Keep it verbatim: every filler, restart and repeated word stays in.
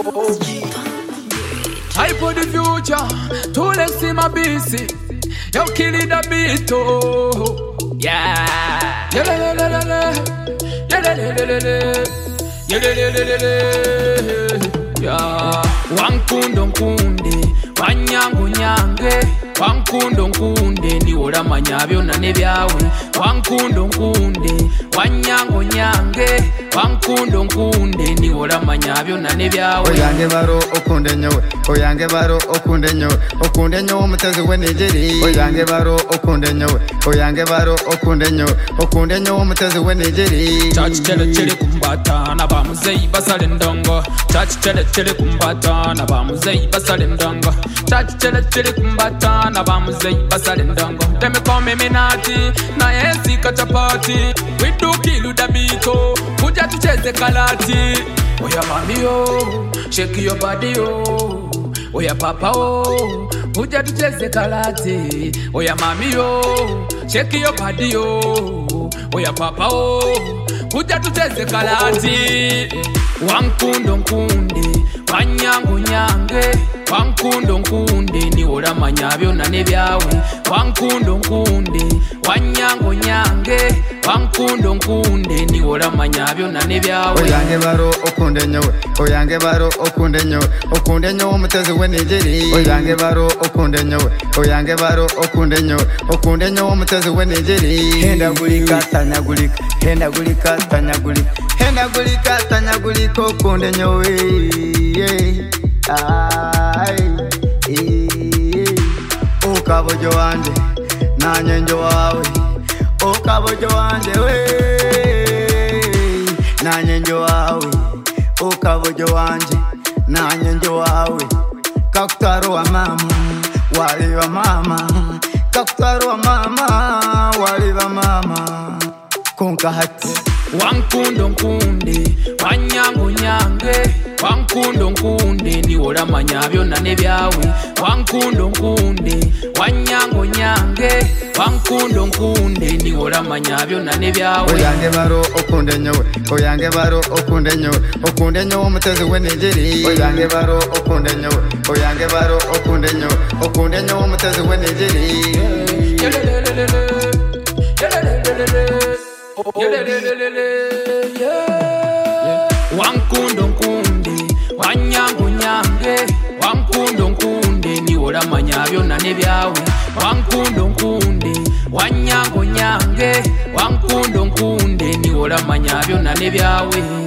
I for the future, to let's see my busy. Yo, kill it a beat, oh. Yeah. Yeah, la, la, la, la, la. Yeah, la, la, la, la, la. Yeah, la, la, la, la, la. Yeah. Wankundo nkunde, wanyangu nyange. Wankundo nkunde, ni ora manyabyo na nebyawe. Wankundo nkunde, wanyangu nyange. Wankundo nkunde, ni ora manyabyo na nebyawe. Oyange baro okunde nyowe, oyange baro okunde nyowe, okunde nyowe omutezi we Nigeri. Oyange baro okunde nyowe, oyange baro okunde nyowe, okunde nyowe omutezi we Nigeri. Chachi chele chele kumbata na bamuzeyi basale ndongo. Chachi chele chele kumbata na bamuzeyi basale ndongo. Chachi chele chele kumbata na bamuzeyi basale ndongo. Teme kome minati na yensi kachapati. We do kill the beat, oh. Kuja tucheze kalati. Oya mami yo, shake your body yo. Oya papa oh, kuja tucheze kalati. Oya mami yo, shake your body yo. Oya papa oh, kuja tucheze kalati. Wankundo nkunde, wanyangu nyange. Wankundo nkunde, ni ora manyabyo na nebyawe. Wankundo nkunde, wanyangu nyange. Wankundo nkunde, ni ora manyabyo na nebyawe. Oyange baro okunde nyowe, oyange baro okunde nyowe, okunde nyowe omutezi we Nigeri. Oyange baro okunde nyowe, oyange baro okunde nyowe, okunde nyowe omutezi we Nigeri. Henda gulika tanya gulika, henda gulika tanya gulika, henda gulika tanya gulika okunde nyowe. Ay, okabojo wanje nanye njo wawe, okabojo wanje we nanye njo wawe, okabojo wanje nanye njo wawe. Kakutaro wa mama wali wa mama, kakutaro wa mama wali wa mama. Kunka hati Wankundo nkunde, wanyangu nyange. Wankundo nkunde, ni ora manyabyo na nebyawe. Wankundo nkunde, wanyangu nyange. Wankundo nkunde, ni ora manyabyo na nebyawe. Oyange baro okunde nyowe, oyange baro okunde nyowe, okunde nyowe omutezi we Nigeri. Oyange baro okunde nyowe, oyange baro okunde nyowe, okunde nyowe omutezi we Nigeri. Wankundo nkunde, wanyangu nyange. Wankundo nkunde, ni ora manyabyo na nebyawe. Wankundo nkunde, wanyangu nyange. Wankundo nkunde, ni ora manyabyo na nebyawe.